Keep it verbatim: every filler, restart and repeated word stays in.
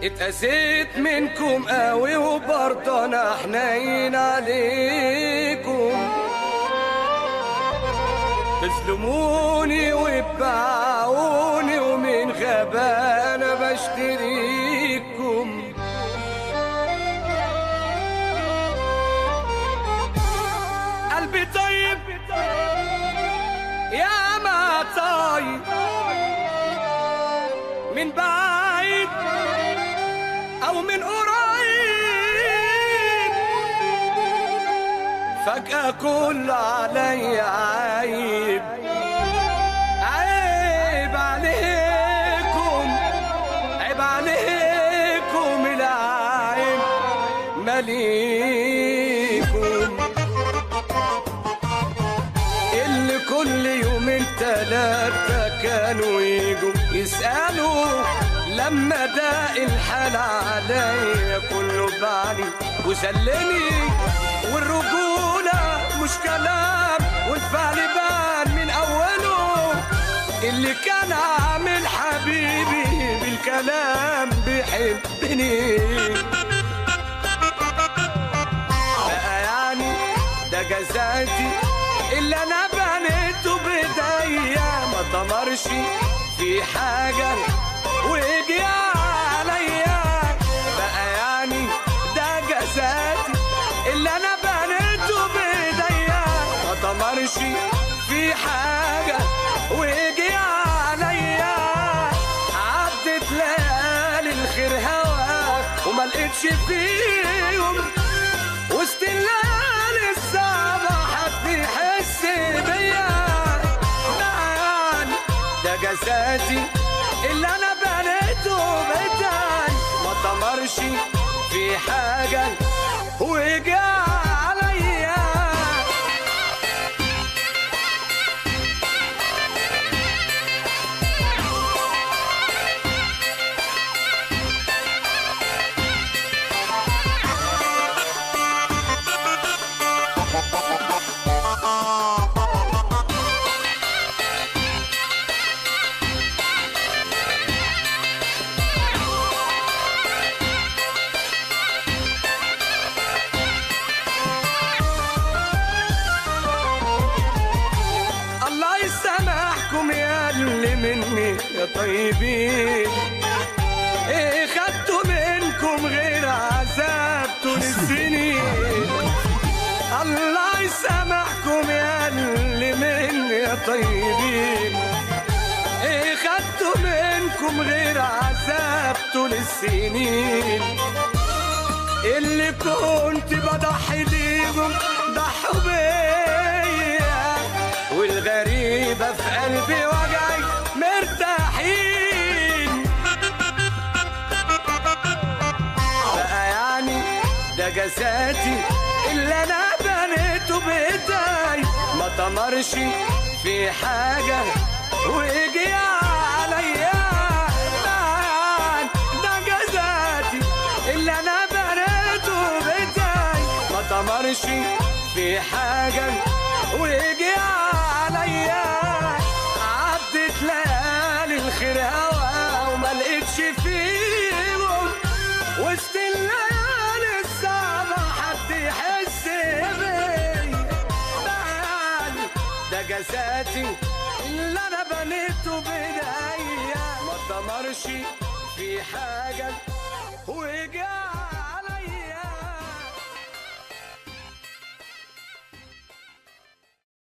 اتأذيت منكم قوي وبرضه انا حنين عليكم، تظلموني وتباعوني ومن غبا انا بشتريكم. قلبي طيب يا ما طيب من بعيد او من قريب، فجأة كل علي عيب. عيب عليكم عيب عليكم العيب مليكم، اللي كل يومين تلاتة كانوا يجوا يسألوا لما داق الحال عليا كله بعلي وسلني. والرجولة مش كلام والفعل بان من أوله، اللي كان عامل حبيبي بالكلام بيحبني. بقى يعني ده جزاتي اللي أنا بنيته بإيديا، ما طمرش في حاجة ويجي عليا. بقى يعني ده جزاتي اللي انا بنيته بايديا، ما طمرش في حاجه ويجي عليا. عدت ليالي الخير هواك وما لقيتش فيهم، وسط الليالي الصعبه حد يحس بيا. ده يعني ده جزاتي اللي انا بنيته بايدي، ما طمرش في حاجه ويجي عليا. يا اللي مني يا طيبين، ايه خدتوا منكم غير عذاب طول السنين. الله يسامحكم يا اللي مني يا طيبين، ايه خدتوا منكم غير عذاب طول السنين. اللي كنت بضحي ليهم ضحوا بيا، والغريبة في قلبي وجعي مرتاحين. بقى يعني ده جزاتي اللي انا بنيته بايدي، ما طمرش في حاجة ويجي عليا. ده جزاتي اللي انا بنيته بايدي، ما طمرش في حاجة ويجي عليا. عدت ليالي الخير هوا وما لقيتش فيهم، وسط الليالي الصعبة حد يحس بيا. ده جزاتي اللي انا بنيته بايديا، ما طمرش في حاجة ويجي